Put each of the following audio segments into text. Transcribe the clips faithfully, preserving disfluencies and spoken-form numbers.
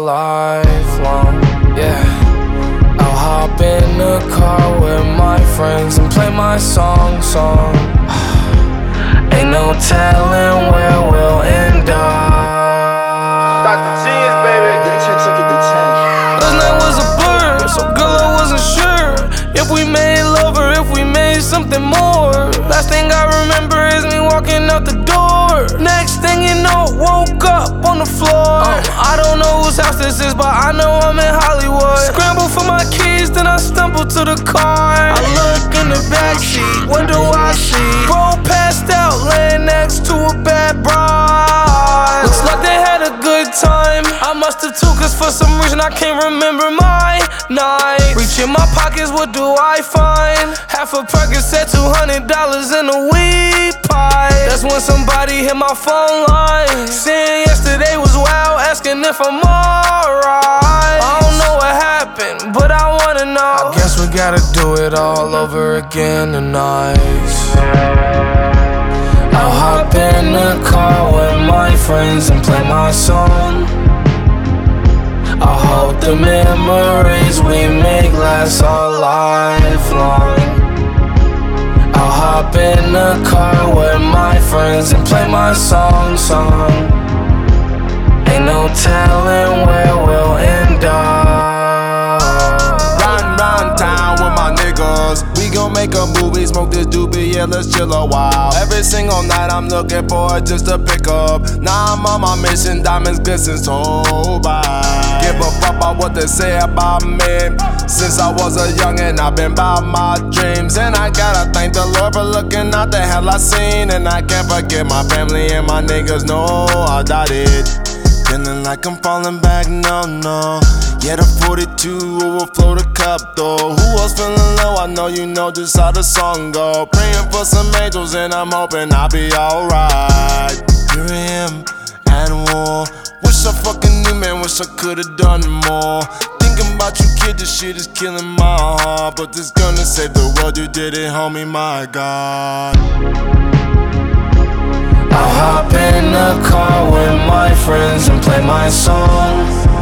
life long, yeah. I'll hop in the car with my friends and play my song, song. Ain't no telling where we'll end up. Doctor G's, baby. Last night was a blur, so girl, I wasn't sure if we made love or if we made something more. Last thing I remember is me walking out the door. Next thing you know, woke up on the floor. uh, I don't know whose house this is, but I know I'm in Hollywood. Scramble for my keys, then I stumble to the car. I look in the backseat, what do I see? Bro passed out, laying next to a bad bride. Looks like they had a good time. I must have too, cause for some reason I can't remember my night. Reach in my pockets, what do I find? Half a Percocet, two hundred dollars in a weed pie. That's when somebody hit my phone line, saying yesterday was wild, asking if I'm alright. I don't know what happened, but I wanna know. I guess we gotta do it all over again tonight. I'll hop in the car with my friends and play my song. I hope the memories we make last all life long. I'll hop in the car with my friends and play my song, song. Ain't no telling where we'll end up. Riding round town with my niggas. We gon' make a movie, smoke this doobie, yeah, let's chill a while. Every single night I'm looking for just to pick up. Now I'm on my mission, diamonds glisten so bright. Give a fuck about what they say about me. Since I was a youngin', I've been about my dreams. And I gotta thank the Lord for looking out the hell I seen. And I can't forget my family and my niggas, no, I doubt it. Feeling like I'm falling back, no, no. Yeah, the forty-two overflow the cup, though. Who else feeling low? I know you know just how the song go. Praying for some angels and I'm hoping I'll be alright. Here I am, at war. Wish I fucking knew, man, wish I could've done more. Thinking about you, kid, this shit is killing my heart. But this gonna save the world, you did it, homie, my God. I'll hop in the car with my friends and play my song.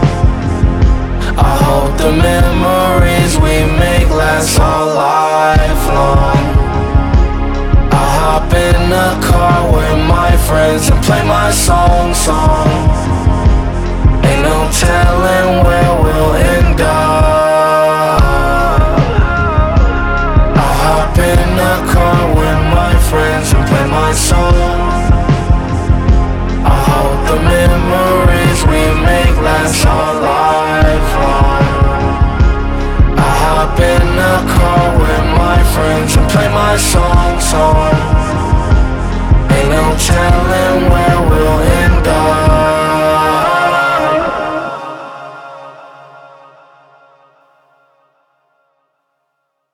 I hope the memories we make last all life long. I'll hop in the car with my friends and play my song, song. Ain't no telling where we'll end up. I'll hop in the car with my friends and play my song. I hope the memories we make last all life long. I hop in the car with my friends and play my song.